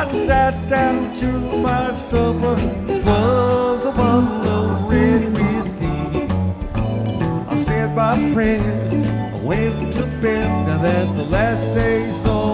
I sat down to my supper. It was a bottle of red whiskey. I said my prayers, I went to bed. Now that's the last day, so